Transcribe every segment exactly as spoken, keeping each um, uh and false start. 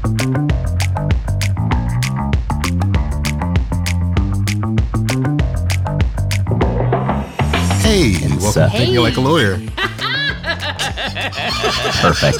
Hey, welcome so, to Thinking hey. Like a Lawyer. Perfect.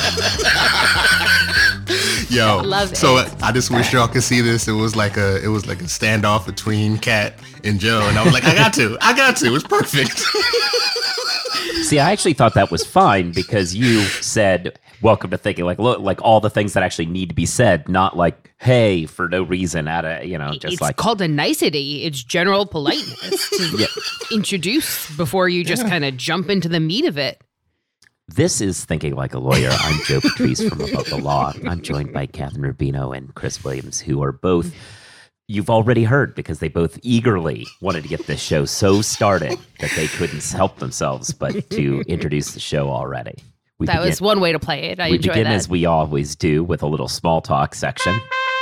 Yo, Love so it. I just wish y'all could see this. It was like a, it was like a standoff between Kat and Joe, and I was like, I got to, I got to. It's perfect. See, I actually thought that was fine because you said, welcome to Thinking Like, look, like all the things that actually need to be said, not like, hey, for no reason at a, you know, just it's like. called a nicety. It's general politeness to Yeah. introduce before you just Yeah. kind of jump into the meat of it. This is Thinking Like a Lawyer. I'm Joe Patrice from Above the Law. I'm joined by Catherine Rubino and Chris Williams, who are both, you've already heard, because they both eagerly wanted to get this show so started that they couldn't help themselves but to introduce the show already. We That begin, was one way to play it. I we enjoy begin that. as we always do with a little small talk section.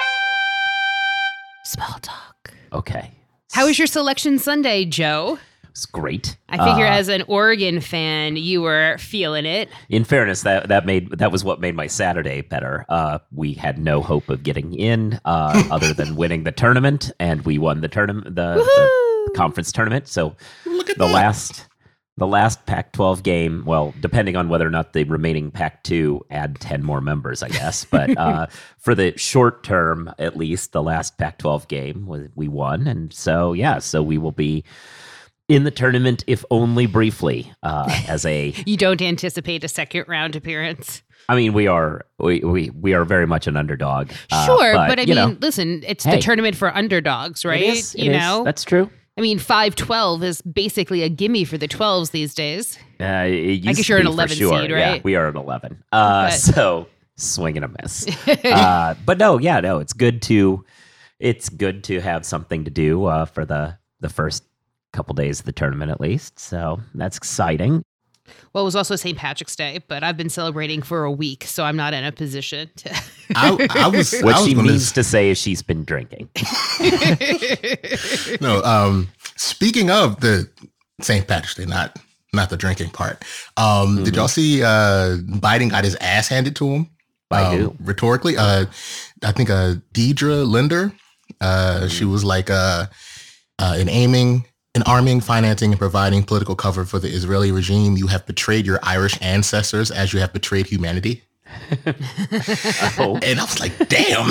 Small talk. Okay. How was your selection Sunday, Joe? It's great. I figure Uh, as an Oregon fan, you were feeling it. In fairness, that that made that was what made my Saturday better. Uh, we had no hope of getting in, uh, other than winning the tournament, and we won the tournament, the, the conference tournament. So Look at the that. last the last Pac twelve game, well, depending on whether or not the remaining Pac two add ten more members, I guess. But uh, for the short term, at least, the last Pac twelve game was, we won, and so yeah, so we will be in the tournament, if only briefly, uh, as a. You don't anticipate a second round appearance. I mean, we are we we, we are very much an underdog. uh, Sure, but, I you mean, know, listen, it's hey. the tournament for underdogs, right? it is, you it is. know, That's true. I mean, five twelve is basically a gimme for the twelves these days. Uh, it used guess to you're an be for eleven sure. seed, Yeah, right? we are an eleven. Uh, Okay. so swing and a miss. uh, but no, yeah, no, it's good to it's good to have something to do uh, for the the first couple days of the tournament, at least. So that's exciting. Well, it was also Saint Patrick's Day, but I've been celebrating for a week, so I'm not in a position to. I, I was, What I was she gonna, means to say is she's been drinking. no. Um, speaking of the Saint Patrick's Day, not not the drinking part. Um, Mm-hmm. Did y'all see uh, Biden got his ass handed to him? By um, who? Rhetorically, uh, I think uh, Deidre Linder. Uh, Mm-hmm. She was like uh, uh, in aiming. In arming, financing, and providing political cover for the Israeli regime, you have betrayed your Irish ancestors as you have betrayed humanity. Oh. And I was like, damn.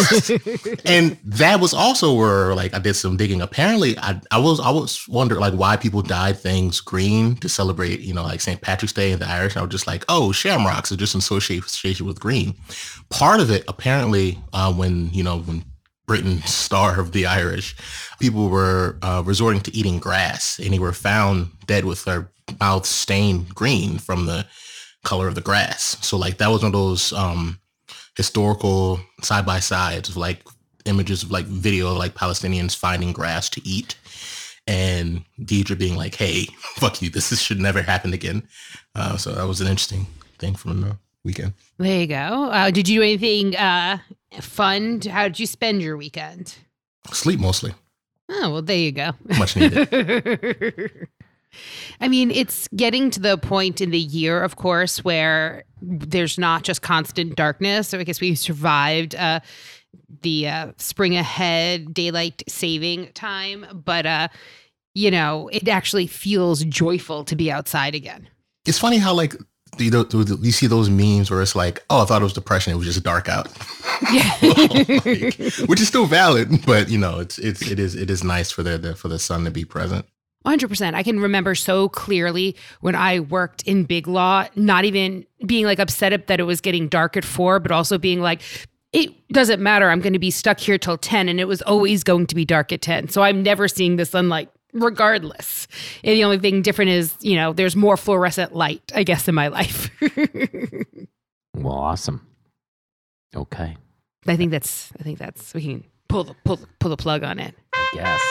And that was also where, like, I did some digging. Apparently, I, I was I was wondering, like, why people dyed things green to celebrate, you know, like Saint Patrick's Day and the Irish. I was just like, oh, shamrocks are just associated with green. Part of it, apparently, uh, when, you know, when Britain starved the Irish, people were uh, resorting to eating grass, and they were found dead with their mouths stained green from the color of the grass. So like that was one of those um, historical side by sides of like images of like video of like Palestinians finding grass to eat, and Deidre being like, "Hey, fuck you! This is, should never happen again." Uh, so that was an interesting thing from the weekend. There you go. Uh, did you do anything uh, fun? How did you spend your weekend? Sleep mostly, Oh, well, there you go. much needed. I mean, it's getting to the point in the year, of course, where there's not just constant darkness. So I guess we survived uh, the uh, spring ahead daylight saving time, but uh, you know, it actually feels joyful to be outside again. It's funny how like you know, you see those memes where it's like, oh, I thought it was depression. It was just dark out. Yeah. Like, which is still valid, but you know, it's it's it is it is nice for the, the for the sun to be present. one hundred percent. I can remember so clearly when I worked in Big Law, not even being like upset that it was getting dark at four, but also being like, it doesn't matter. I'm going to be stuck here till ten, and it was always going to be dark at ten. So I'm never seeing the sunlight regardless. And the only thing different is, you know, there's more fluorescent light, I guess, in my life. Well, awesome. Okay, I think that's, I think that's, we can pull the, pull, pull the plug on it. I guess.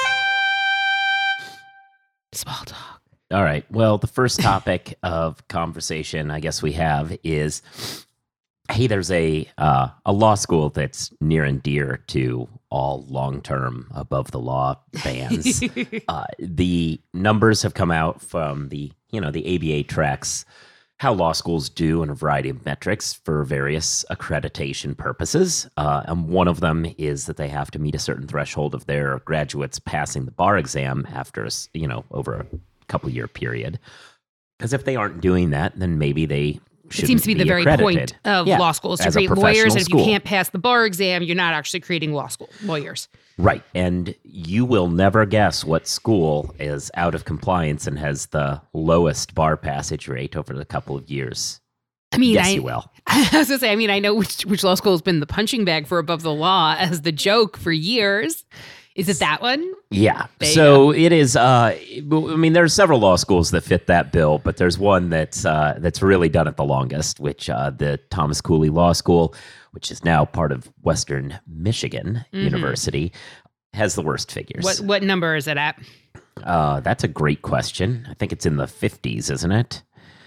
Small talk. All right. Well, the first topic of conversation I guess we have is, hey, there's a uh, a law school that's near and dear to all long-term above the law fans. uh, the numbers have come out from the, you know, the A B A tracks how law schools do in a variety of metrics for various accreditation purposes. Uh, and one of them is that they have to meet a certain threshold of their graduates passing the bar exam after, a, you know, over a couple year period. Because if they aren't doing that, then maybe they shouldn't It seems to be, be the very accredited. point of Yeah, law schools, to as a create lawyers. professional And if school. you can't pass the bar exam, you're not actually creating law school lawyers. Right. And you will never guess what school is out of compliance and has the lowest bar passage rate over the couple of years. I mean, Yes, I, you will. I was going to say, I mean, I know which, which law school has been the punching bag for Above the Law as the joke for years. Is it that one? Yeah. There you So it is. Uh, I mean, there's several law schools that fit that bill, but there's one that's uh, that's really done it the longest, which uh, the Thomas Cooley Law School, which is now part of Western Michigan Mm-hmm. University, has the worst figures. What what number is it at? Uh, that's a great question. I think it's in the fifties, isn't it?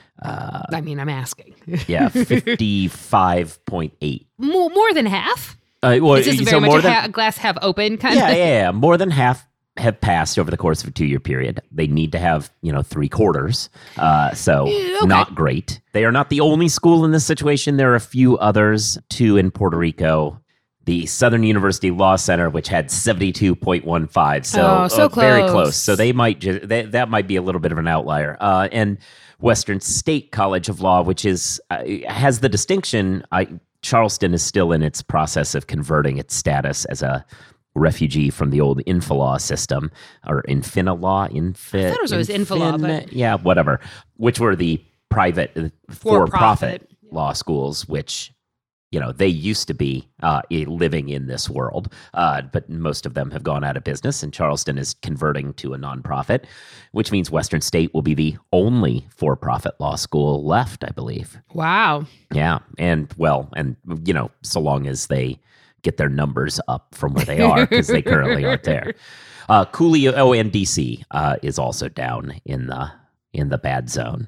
Uh, I mean, I'm asking. yeah, fifty-five point eight. more, more than half? Uh, well, Is this so very much more a than, ha- glass half open kind yeah, of? yeah, yeah. More than half have passed over the course of a two-year period. They need to have, you know, three quarters. Uh, so Yeah, okay. not great. They are not the only school in this situation. There are a few others, two in Puerto Rico. The Southern University Law Center, which had seventy-two point one five. So, Oh, so uh, very close. close. So they might ju- they, that might be a little bit of an outlier. Uh, and Western State College of Law, which is uh, has the distinction. I, Charleston is still in its process of converting its status as a refugee from the old Infolaw system, or Infinilaw. Infi- I thought it was always Infolaw, but- yeah, whatever. Which were the private, uh, For-profit. for-profit law schools, which, you know, they used to be uh, i- living in this world, uh, but most of them have gone out of business, and Charleston is converting to a nonprofit, which means Western State will be the only for-profit law school left, I believe. Wow. Yeah, and well, and you know, so long as they get their numbers up from where they are, because they currently aren't there. Uh, Cooley, oh, and D C uh, is also down in the in the bad zone.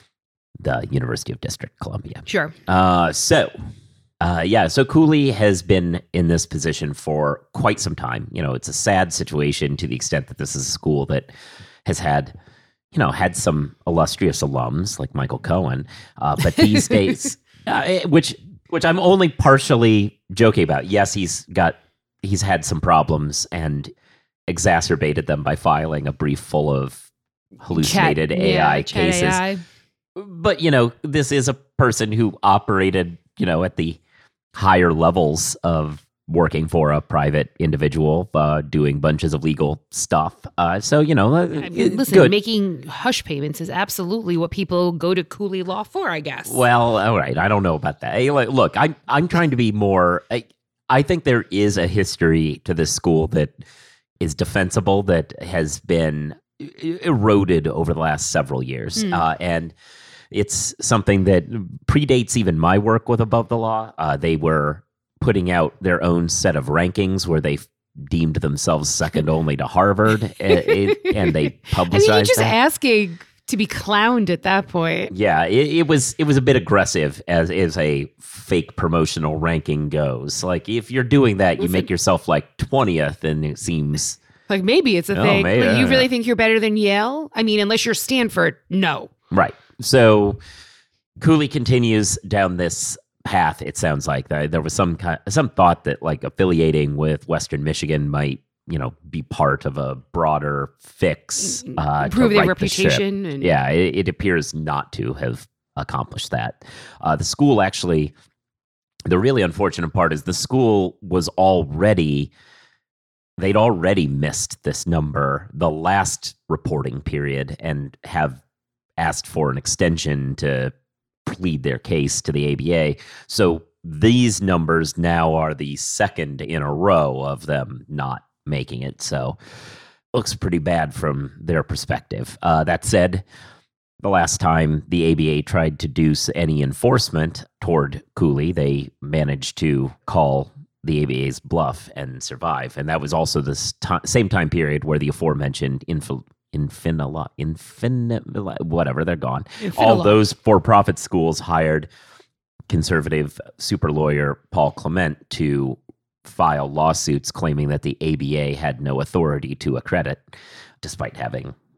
The University of District Columbia. Sure. Uh, so, uh, yeah, so Cooley has been in this position for quite some time. You know, it's a sad situation to the extent that this is a school that has had, you know, had some illustrious alums like Michael Cohen, uh, but these days, uh, eh, which which I'm only partially joking about. Yes, he's got he's had some problems and exacerbated them by filing a brief full of hallucinated Chat- A I yeah, chat cases. A I. But, you know, this is a person who operated, you know, at the higher levels of working for a private individual, uh, doing bunches of legal stuff. Uh, so, you know, uh, I mean, listen, good. making hush payments is absolutely what people go to Cooley Law for, I guess. Well, all right. I don't know about that. Hey, like, look, I'm, I'm trying to be more, I, I think there is a history to this school that is defensible, that has been e- eroded over the last several years. Hmm. Uh, and it's something that predates even my work with Above the Law. Uh, they were putting out their own set of rankings where they deemed themselves second only to Harvard, and, and they I publicized mean, you're just that. asking to be clowned at that point. Yeah, it, it was it was a bit aggressive as as a fake promotional ranking goes. Like, if you're doing that, you Listen. make yourself like twentieth, and it seems Like, maybe it's a Oh, thing. maybe, Like, you yeah. really think you're better than Yale? I mean, unless you're Stanford, no. right. So Cooley continues down this path. It sounds like there there was some kind, some thought that like affiliating with Western Michigan might, you know, be part of a broader fix, uh, to Improve their right the ship. reputation. And Yeah, it, it appears not to have accomplished that. Uh, the school actually, the really unfortunate part is the school was already, they'd already missed this number the last reporting period and have asked for an extension to plead their case to the A B A. So these numbers now are the second in a row of them not making it. So looks pretty bad from their perspective. Uh, that said, the last time the A B A tried to do s- any enforcement toward Cooley, they managed to call the A B A's bluff and survive. And that was also the st- same time period where the aforementioned info. Infinila, Infinila, whatever, they're gone. All Infinila. those for-profit schools hired conservative super lawyer Paul Clement to file lawsuits claiming that the A B A had no authority to accredit, despite having, you know,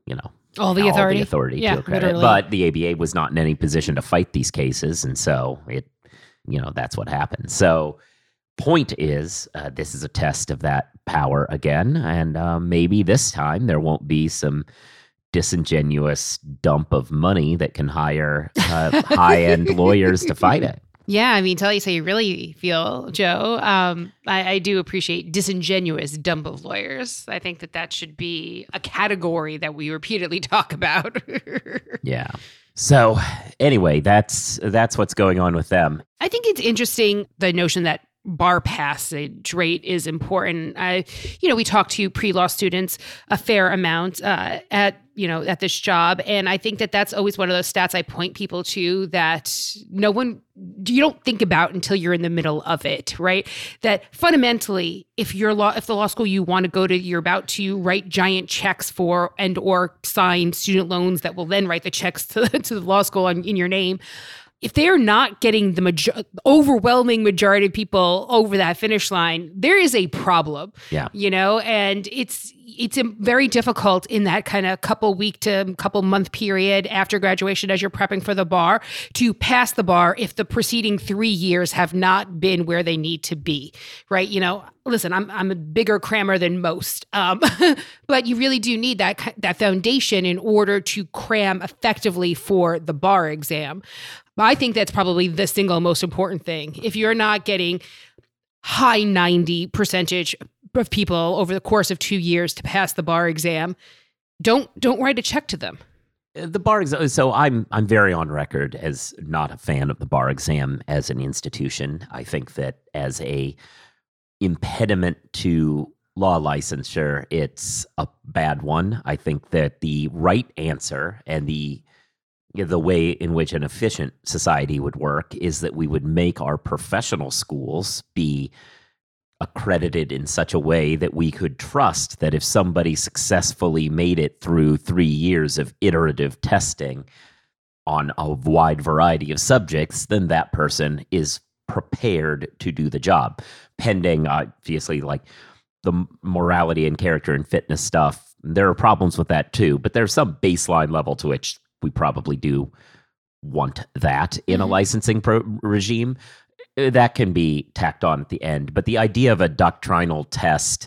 All the authority. All the authority yeah, to accredit. literally. But the A B A was not in any position to fight these cases. And so it, you know, that's what happened. So point is, uh, this is a test of that power again. And uh, maybe this time there won't be some disingenuous dump of money that can hire uh, high-end lawyers to fight it. Yeah, I mean, tell you how you really feel, Joe. Um, I, I do appreciate disingenuous dump of lawyers. I think that that should be a category that we repeatedly talk about. Yeah. So anyway, that's that's what's going on with them. I think it's interesting, the notion that bar passage rate is important. I, you know, we talk to pre-law students a fair amount uh, at, you know, at this job. And I think that that's always one of those stats I point people to that no one, you don't think about until you're in the middle of it, right? That fundamentally, if you're law, if the law school you want to go to, you're about to write giant checks for and or sign student loans that will then write the checks to, to the law school in, in your name. If they're not getting the major- overwhelming majority of people over that finish line, there is a problem. Yeah. You know, and it's it's very difficult in that kind of couple week to couple month period after graduation as you're prepping for the bar to pass the bar if the preceding three years have not been where they need to be, right? You know, listen, I'm I'm a bigger crammer than most, um, but you really do need that that foundation in order to cram effectively for the bar exam. I think that's probably the single most important thing. If you're not getting high ninety percentage of people over the course of two years to pass the bar exam, don't don't write a check to them. The bar exam. So I'm I'm very on record as not a fan of the bar exam as an institution. I think that as a impediment to law licensure, it's a bad one. I think that the right answer and the the way in which an efficient society would work is that we would make our professional schools be accredited in such a way that we could trust that if somebody successfully made it through three years of iterative testing on a wide variety of subjects, then that person is prepared to do the job, pending, obviously, like the morality and character and fitness stuff. There are problems with that too, but there's some baseline level to which we probably do want that in mm-hmm. a licensing pro- regime. That can be tacked on at the end. But the idea of a doctrinal test,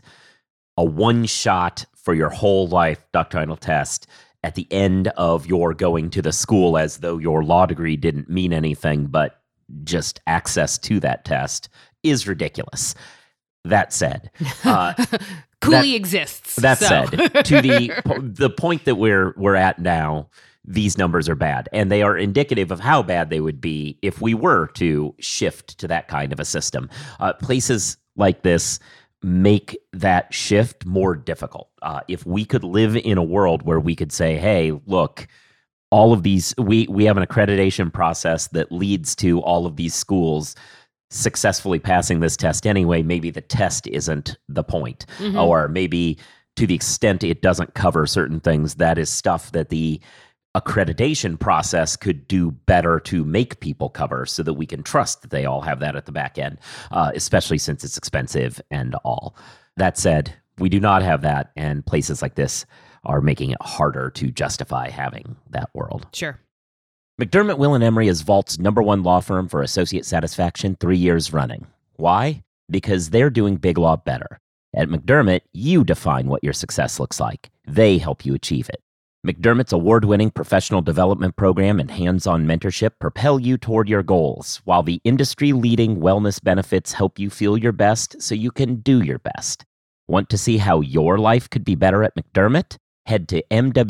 a one-shot for your whole life doctrinal test at the end of your going to the school as though your law degree didn't mean anything but just access to that test is ridiculous. That said, uh, Cooley that, exists. That so. said, to the the point that we're we're at now, these numbers are bad, and they are indicative of how bad they would be if we were to shift to that kind of a system. Uh, places like this make that shift more difficult. Uh, if we could live in a world where we could say, hey, look, all of these, we we have an accreditation process that leads to all of these schools successfully passing this test anyway, maybe the test isn't the point. Mm-hmm. Or maybe to the extent it doesn't cover certain things, that is stuff that the accreditation process could do better to make people cover so that we can trust that they all have that at the back end, uh, especially since it's expensive and all. That said, we do not have that, and places like this are making it harder to justify having that world. Sure. McDermott, Will and Emery is Vault's number one law firm for associate satisfaction three years running. Why? Because they're doing big law better. At McDermott, you define what your success looks like. They help you achieve it. McDermott's award-winning professional development program and hands-on mentorship propel you toward your goals, while the industry-leading wellness benefits help you feel your best so you can do your best. Want to see how your life could be better at McDermott? Head to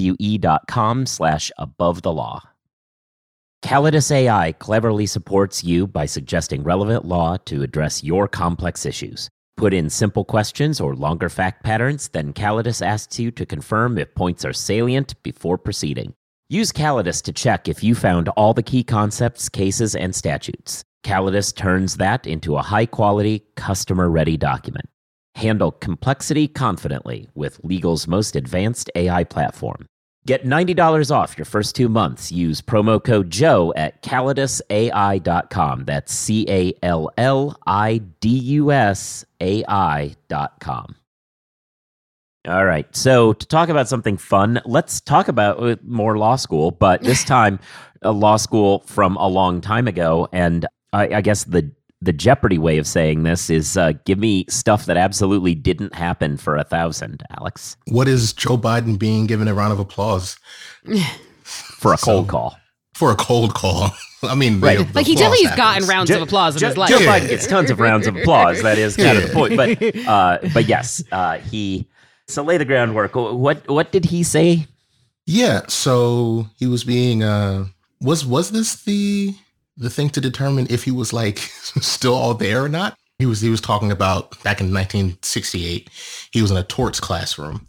mwe.com slash above the law. Calidus A I cleverly supports you by suggesting relevant law to address your complex issues. Put in simple questions or longer fact patterns, then Calidus asks you to confirm if points are salient before proceeding. Use Calidus to check if you found all the key concepts, cases, and statutes. Calidus turns that into a high-quality, customer-ready document. Handle complexity confidently with legal's most advanced A I platform. Get ninety dollars off your first two months. Use promo code Joe at calidus A I dot com. That's C A L L I D U S A I dot com. All right. So to talk about something fun, let's talk about more law school, but this time a law school from a long time ago. And I, I guess the the Jeopardy way of saying this is uh, give me stuff that absolutely didn't happen for a thousand, Alex. What is Joe Biden being given a round of applause? For a cold so, call. For a cold call. I mean, right. the, the like he definitely has happens. gotten rounds Joe, of applause in Joe, his life. Joe Biden gets tons of rounds of applause. That is kind yeah. of the point. But uh, but yes, uh, he. So lay the groundwork. What what did he say? Yeah. So he was being. Uh, was was this the the thing to determine if he was like still all there or not? He was he was talking about back in nineteen sixty-eight. He was in a torts classroom.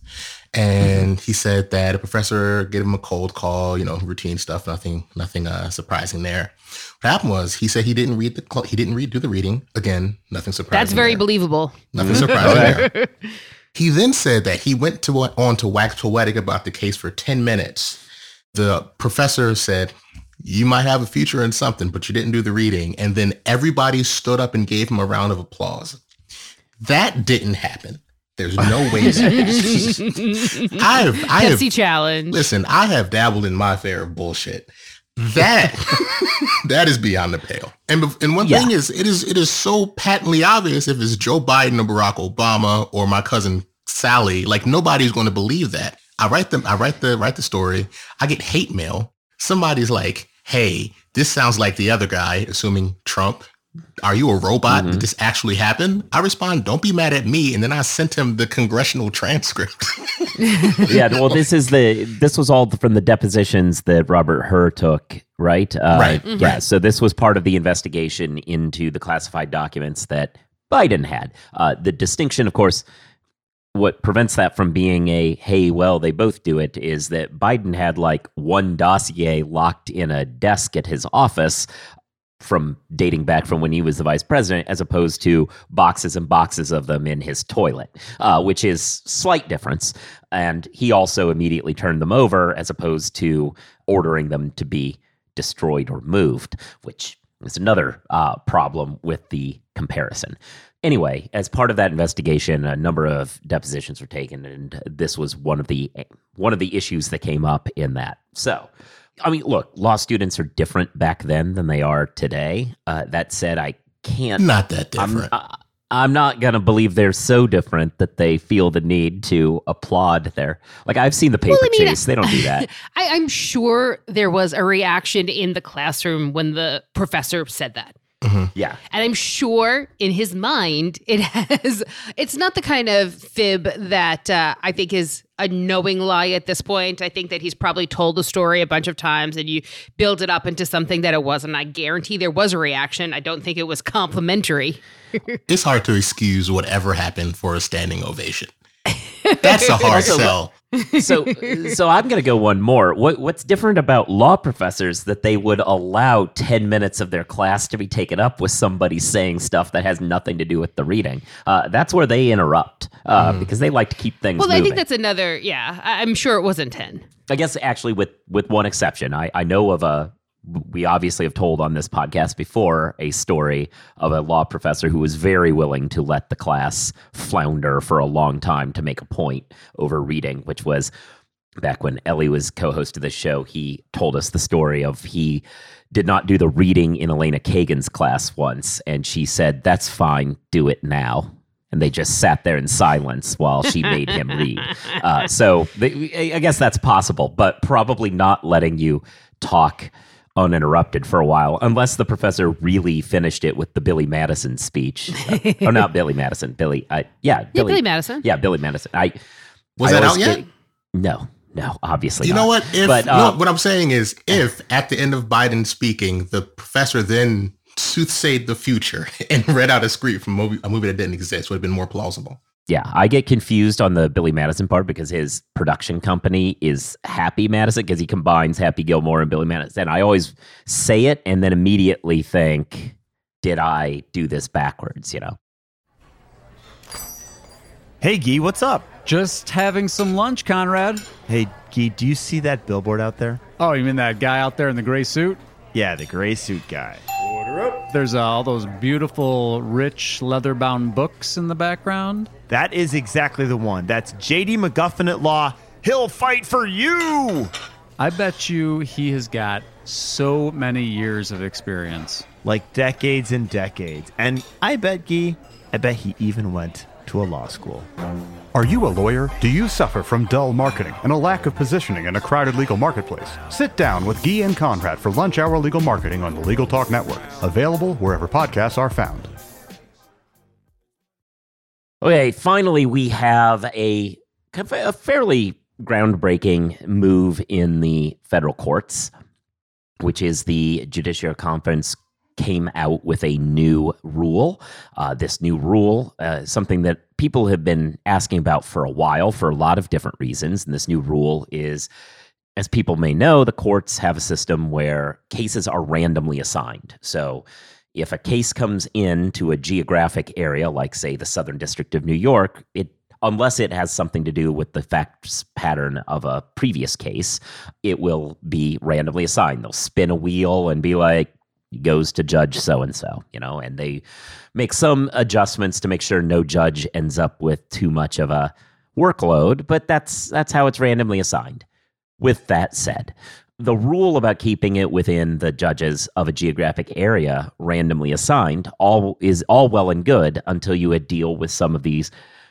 And he said that a professor gave him a cold call, you know, routine stuff, nothing, nothing uh, surprising there. What happened was he said he didn't read the, he didn't read do the reading. Again, nothing surprising. That's very there. believable. Nothing surprising there. He then said that he went to on to wax poetic about the case for ten minutes. The professor said, "You might have a future in something, but you didn't do the reading." And then everybody stood up and gave him a round of applause. That didn't happen. There's no way that happened. I have, I Pepsi have, challenge. Listen, I have dabbled in my fair of bullshit. That that is beyond the pale. And and one yeah. thing is, it is it is so patently obvious if it's Joe Biden or Barack Obama or my cousin Sally. Like nobody's going to believe that. I write them. I write the write the story. I get hate mail. Somebody's like, "Hey, this sounds like the other guy," assuming Trump. "Are you a robot? Mm-hmm. Did this actually happen?" I respond, "Don't be mad at me." And then I sent him the congressional transcript. Yeah, well, this is the this was all from the depositions that Robert Hur took, right? Uh, right. Mm-hmm. Yeah. So this was part of the investigation into the classified documents that Biden had. Uh, the distinction, of course, what prevents that from being a, hey, well, they both do it, is that Biden had like one dossier locked in a desk at his office from dating back from when he was the vice president, as opposed to boxes and boxes of them in his toilet, uh, which is slight difference. And he also immediately turned them over as opposed to ordering them to be destroyed or moved, which is another uh, problem with the comparison. Anyway, as part of that investigation, a number of depositions were taken, and this was one of the one of the issues that came up in that. So, I mean, look, law students are different back then than they are today. Uh, that said, I can't... Not that different. I'm, uh, I'm not going to believe they're so different that they feel the need to applaud their... Like, I've seen the paper well, I mean, chase. They don't do that. I, I'm sure there was a reaction in the classroom when the professor said that. Mm-hmm. Yeah. And I'm sure in his mind, it has, it's not the kind of fib that uh, I think is a knowing lie at this point. I think that he's probably told the story a bunch of times and you build it up into something that it wasn't. I guarantee there was a reaction. I don't think it was complimentary. It's hard to excuse whatever happened for a standing ovation. That's a hard also, sell. So, so I'm going to go one more. What, what's different about law professors that they would allow ten minutes of their class to be taken up with somebody saying stuff that has nothing to do with the reading? Uh, that's where they interrupt uh, mm. because they like to keep things well, moving. I think that's another, yeah, I'm sure it wasn't ten. I guess actually with, with one exception. I, I know of a, we obviously have told on this podcast before a story of a law professor who was very willing to let the class flounder for a long time to make a point over reading, which was back when Ellie was co-host of the show. He told us the story of he did not do the reading in Elena Kagan's class once, and she said, "That's fine, do it now." And they just sat there in silence while she made him read. Uh, so they, I guess that's possible, but probably not letting you talk uninterrupted for a while, unless the professor really finished it with the Billy Madison speech. Uh, or not Billy Madison, Billy. Uh, yeah, yeah, Billy, Billy Madison. Yeah, Billy Madison. I was I that out yet? Get, no, no, obviously. You not. know what? If but, uh, no, what I'm saying is, if at the end of Biden speaking, the professor then soothsayed the future and read out a script from a movie, a movie that didn't exist, would have been more plausible. Yeah, I get confused on the Billy Madison part because his production company is Happy Madison because he combines Happy Gilmore and Billy Madison. And I always say it and then immediately think, did I do this backwards, you know? Hey, Guy, what's up? Just having some lunch, Conrad. Hey, Guy, do you see that billboard out there? Oh, you mean that guy out there in the gray suit? Yeah, the gray suit guy. Order up. there's uh, all those beautiful, rich, leather-bound books in the background. That is exactly the one. That's J D McGuffin at Law. He'll fight for you! I bet you he has got so many years of experience. Like decades and decades. And I bet, Guy, I bet he even went to a law school. Are you a lawyer? Do you suffer from dull marketing and a lack of positioning in a crowded legal marketplace? Sit down with Guy and Conrad for Lunch Hour Legal Marketing on the Legal Talk Network. Available wherever podcasts are found. Okay, finally, we have a, a fairly groundbreaking move in the federal courts, which is the Judiciary Conference came out with a new rule. Uh, this new rule, uh, something that people have been asking about for a while for a lot of different reasons. And this new rule is, as people may know, the courts have a system where cases are randomly assigned. So if a case comes into a geographic area, like, say, the Southern District of New York, it unless it has something to do with the facts pattern of a previous case, it will be randomly assigned. They'll spin a wheel and be like, goes to judge so-and-so, you know, and they make some adjustments to make sure no judge ends up with too much of a workload, but that's that's how it's randomly assigned. With that said, the rule about keeping it within the judges of a geographic area randomly assigned all is all well and good until you deal with some of these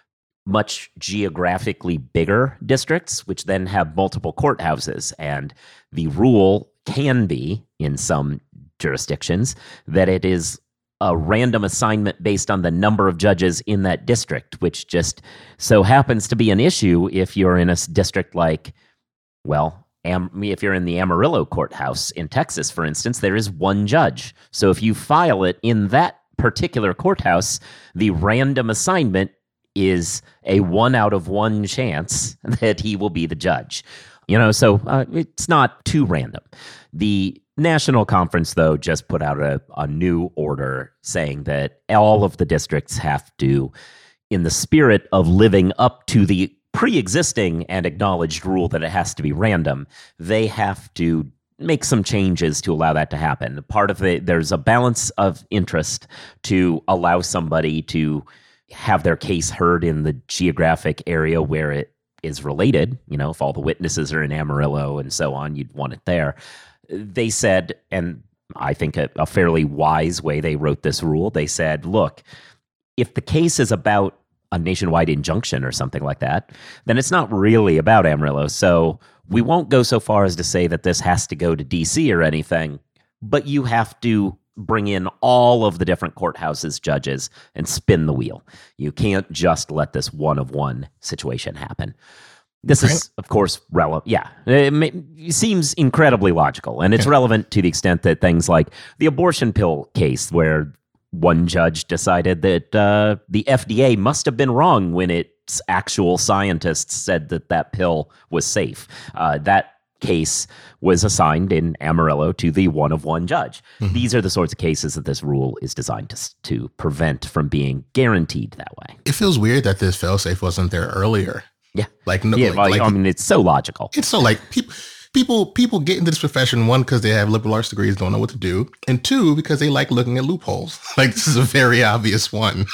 much geographically bigger districts, which then have multiple courthouses. And the rule can be, in some jurisdictions, that it is a random assignment based on the number of judges in that district, which just so happens to be an issue if you're in a district like, well, Am- if you're in the Amarillo courthouse in Texas, for instance, there is one judge. So if you file it in that particular courthouse, the random assignment is a one out of one chance that he will be the judge. You know, so uh, it's not too random. The National Conference, though, just put out a, a new order saying that all of the districts have to, in the spirit of living up to the pre-existing and acknowledged rule that it has to be random, they have to make some changes to allow that to happen. Part of it, there's a balance of interest to allow somebody to have their case heard in the geographic area where it is related. You know, if all the witnesses are in Amarillo and so on, you'd want it there. They said, and I think a, a fairly wise way they wrote this rule, they said, look, if the case is about a nationwide injunction or something like that, then it's not really about Amarillo. So we won't go so far as to say that this has to go to D C or anything, but you have to bring in all of the different courthouses judges and spin the wheel. You can't just let this one of one situation happen. This is, of course, relevant. Yeah, it, may, it seems incredibly logical, and it's yeah. relevant to the extent that things like the abortion pill case, where one judge decided that uh, the F D A must have been wrong when its actual scientists said that that pill was safe. Uh, that case was assigned in Amarillo to the one of one judge. Mm-hmm. These are the sorts of cases that this rule is designed to to prevent from being guaranteed that way. It feels weird that this failsafe wasn't there earlier. Yeah, like no, yeah. like, Well, like, I mean, it's so logical. It's so like people. People people get into this profession, one, because they have liberal arts degrees, don't know what to do, and two, because they like looking at loopholes. Like, this is a very obvious one.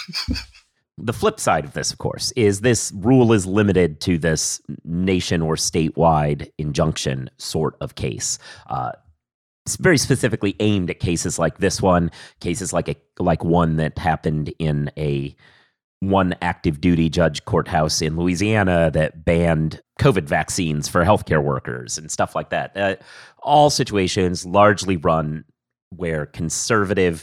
The flip side of this, of course, is this rule is limited to this nation or statewide injunction sort of case. Uh, it's very specifically aimed at cases like this one, cases like a like one that happened in a one active duty judge courthouse in Louisiana that banned COVID vaccines for healthcare workers and stuff like that. Uh, all situations largely run where conservative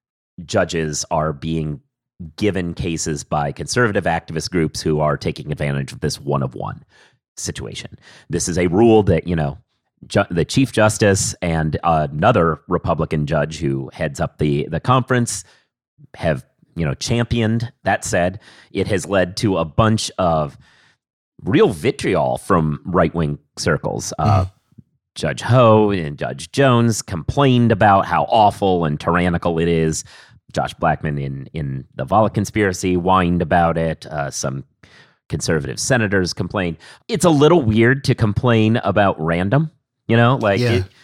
judges are being given cases by conservative activist groups who are taking advantage of this one of one situation. This is a rule that, you know, ju- the Chief Justice and another Republican judge who heads up the, the conference have, you know, championed. That said, it has led to a bunch of real vitriol from right-wing circles. Uh, mm-hmm. Judge Ho and Judge Jones complained about how awful and tyrannical it is. Josh Blackman in, in the Volokh conspiracy whined about it. Uh, some conservative senators complained. It's a little weird to complain about random, you know, like yeah. it,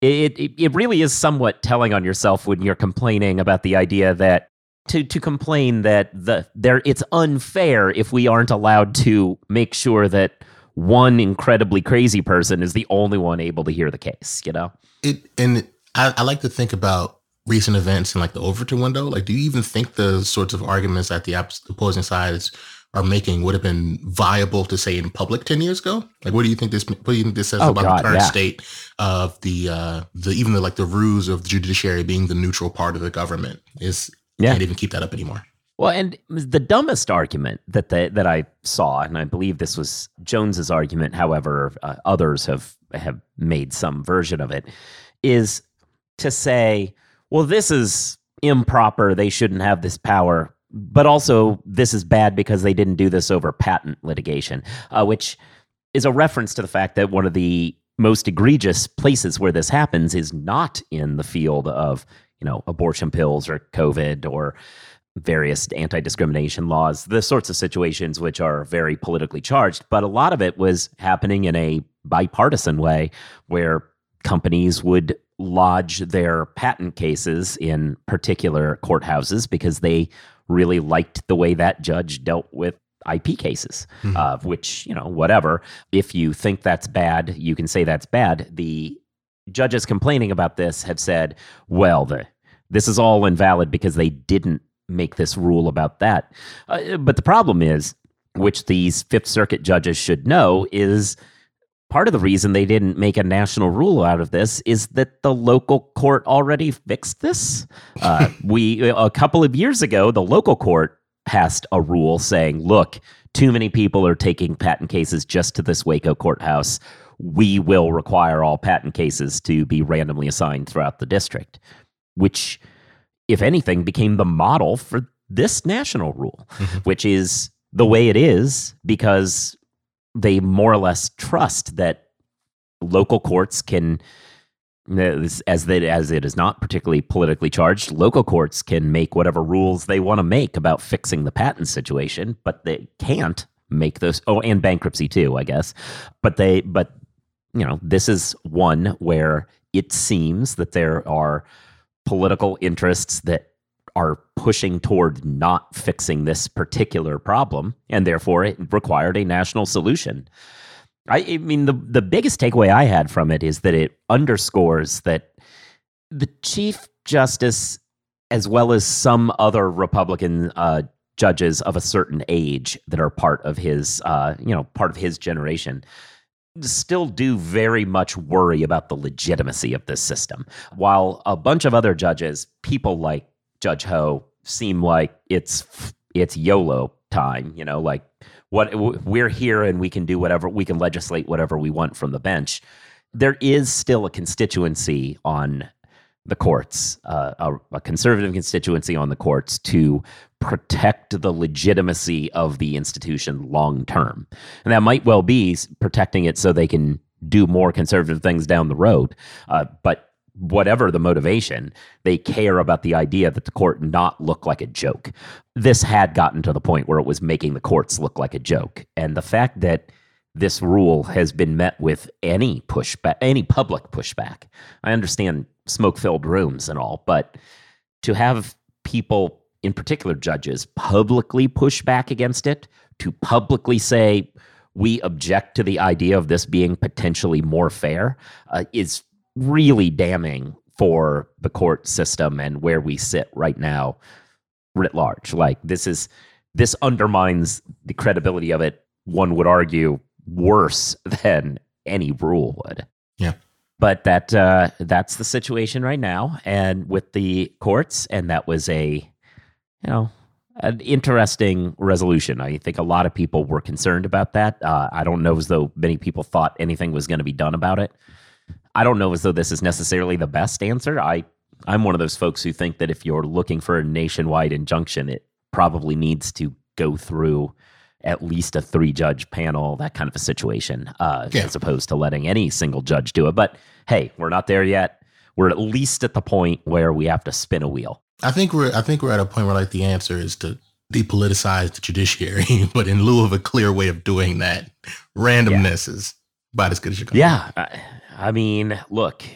It, it it really is somewhat telling on yourself when you're complaining about the idea that to to complain that the there it's unfair if we aren't allowed to make sure that one incredibly crazy person is the only one able to hear the case, you know? It and I, I like to think about recent events in like the Overton window. Like, do you even think the sorts of arguments that the opposing sides are making would have been viable to say in public ten years ago? Like, what do you think this, what do you think this says oh, about God, the current yeah. state of the, uh, the, even the, like the ruse of the judiciary being the neutral part of the government is, yeah. can't even keep that up anymore. Well, and the dumbest argument that they, that I saw, and I believe this was Jones's argument, however, uh, others have, have made some version of it, is to say, well, this is improper. They shouldn't have this power. But also, this is bad because they didn't do this over patent litigation, uh, which is a reference to the fact that one of the most egregious places where this happens is not in the field of, you know, abortion pills or COVID or various anti-discrimination laws, the sorts of situations which are very politically charged. But a lot of it was happening in a bipartisan way where companies would lodge their patent cases in particular courthouses because they really liked the way that judge dealt with I P cases, mm-hmm. uh, which, you know, whatever. If you think that's bad, you can say that's bad. The judges complaining about this have said, well, the, this is all invalid because they didn't make this rule about that. Uh, but the problem is, which these Fifth Circuit judges should know, is part of the reason they didn't make a national rule out of this is that the local court already fixed this. Uh, we a couple of years ago, the local court passed a rule saying, look, too many people are taking patent cases just to this Waco courthouse. We will require all patent cases to be randomly assigned throughout the district, which, if anything, became the model for this national rule, mm-hmm. which is the way it is because they more or less trust that local courts can, as that as it is not particularly politically charged, local courts can make whatever rules they want to make about fixing the patent situation, but they can't make those. Oh, and bankruptcy too, I guess. But they, but you know, this is one where it seems that there are political interests that are pushing toward not fixing this particular problem, and therefore it required a national solution. I, I mean, the, the biggest takeaway I had from it is that it underscores that the Chief Justice, as well as some other Republican uh, judges of a certain age that are part of his, uh, you know, part of his generation, still do very much worry about the legitimacy of this system. While a bunch of other judges, people like Judge Ho, seem like it's it's YOLO time, you know, like what we're here and we can do whatever, we can legislate whatever we want from the bench. There is still a constituency on the courts, uh, a, a conservative constituency on the courts to protect the legitimacy of the institution long term. And that might well be protecting it so they can do more conservative things down the road. Uh, but whatever the motivation, they care about the idea that the court not look like a joke. This had gotten to the point where it was making the courts look like a joke. And the fact that this rule has been met with any pushback, any public pushback. I understand smoke-filled rooms and all, but to have people, in particular judges, publicly push back against it, to publicly say, we object to the idea of this being potentially more fair, uh, is really damning for the court system and where we sit right now writ large. Like this is, this undermines the credibility of it, one would argue, worse than any rule would. Yeah. But that uh, that's the situation right now, and with the courts, and that was a, you know, an interesting resolution. I think a lot of people were concerned about that. Uh, I don't know as though many people thought anything was going to be done about it. I don't know as though this is necessarily the best answer. I, I'm one of those folks who think that if you're looking for a nationwide injunction, it probably needs to go through at least a three-judge panel, that kind of a situation, uh, yeah. as opposed to letting any single judge do it. But hey, we're not there yet. We're at least at the point where we have to spin a wheel. I think we're I think we're at a point where like the answer is to depoliticize the judiciary, but in lieu of a clear way of doing that, randomness yeah. is about as good as you're going. Yeah, I, I mean, look,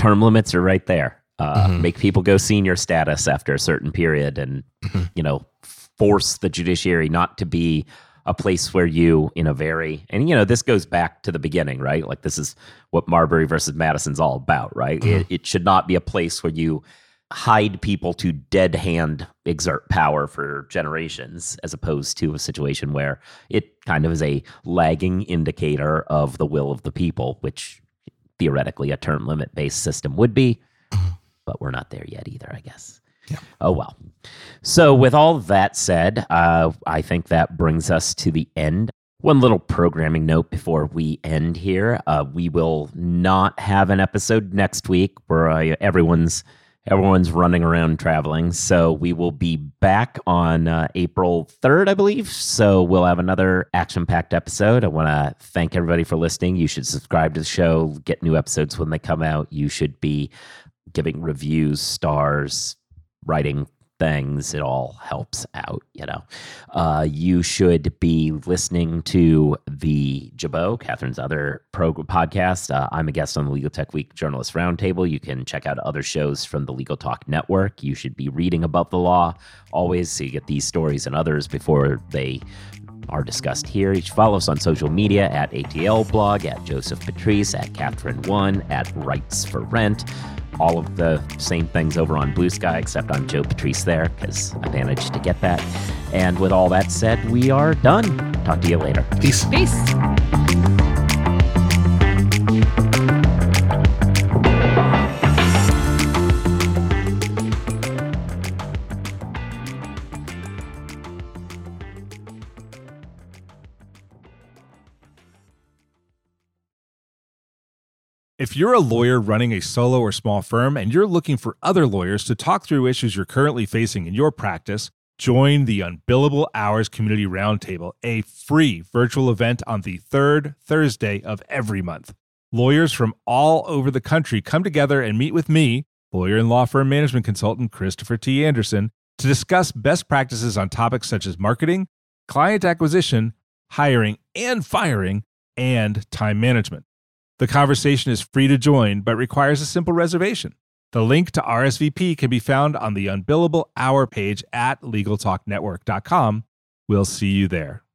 term limits are right there. Uh, Mhm. Make people go senior status after a certain period, and Mhm. you know, force the judiciary not to be a place where you, in a very, and you know, this goes back to the beginning, right? Like this is what Marbury versus Madison's all about, right? Mhm. It, it should not be a place where you hide people to dead hand exert power for generations, as opposed to a situation where it kind of is a lagging indicator of the will of the people, which theoretically a term limit based system would be, but we're not there yet either, I guess. Yeah. Oh, well. So with all that said, uh, I think that brings us to the end. One little programming note before we end here. Uh, we will not have an episode next week where uh, everyone's everyone's running around traveling. So we will be back on uh, April third, I believe. So we'll have another action-packed episode. I want to thank everybody for listening. You should subscribe to the show, get new episodes when they come out. You should be giving reviews, stars, writing things. It all helps out, you know. Uh, you should be listening to the Jabot, Catherine's other pro podcast. Uh, I'm a guest on the Legal Tech Week Journalist Roundtable. You can check out other shows from the Legal Talk Network. You should be reading about the law always, so you get these stories and others before they are discussed here. You should follow us on social media at A T L Blog, at Joseph Patrice, at Catherine One, at Rights for Rent. All of the same things over on Blue Sky, except I'm Joe Patrice there because I managed to get that. And with all that said, we are done. Talk to you later. Peace. Peace. If you're a lawyer running a solo or small firm and you're looking for other lawyers to talk through issues you're currently facing in your practice, join the Unbillable Hours Community Roundtable, a free virtual event on the third Thursday of every month. Lawyers from all over the country come together and meet with me, lawyer and law firm management consultant Christopher T. Anderson, to discuss best practices on topics such as marketing, client acquisition, hiring and firing, and time management. The conversation is free to join, but requires a simple reservation. The link to R S V P can be found on the Unbillable Hour page at legal talk network dot com. We'll see you there.